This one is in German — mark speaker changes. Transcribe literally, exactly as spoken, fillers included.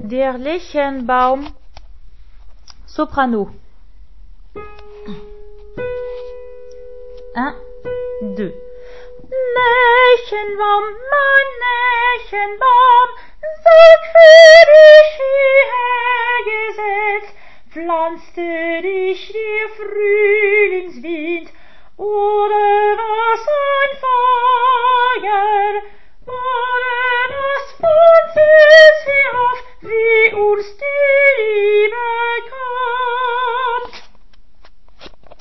Speaker 1: Der Lichenbaum, soprano. Un, deux. Lichenbaum, mein Lichenbaum, sag für dich hierher gesetzt, pflanzte dich der Frühlingswind oder was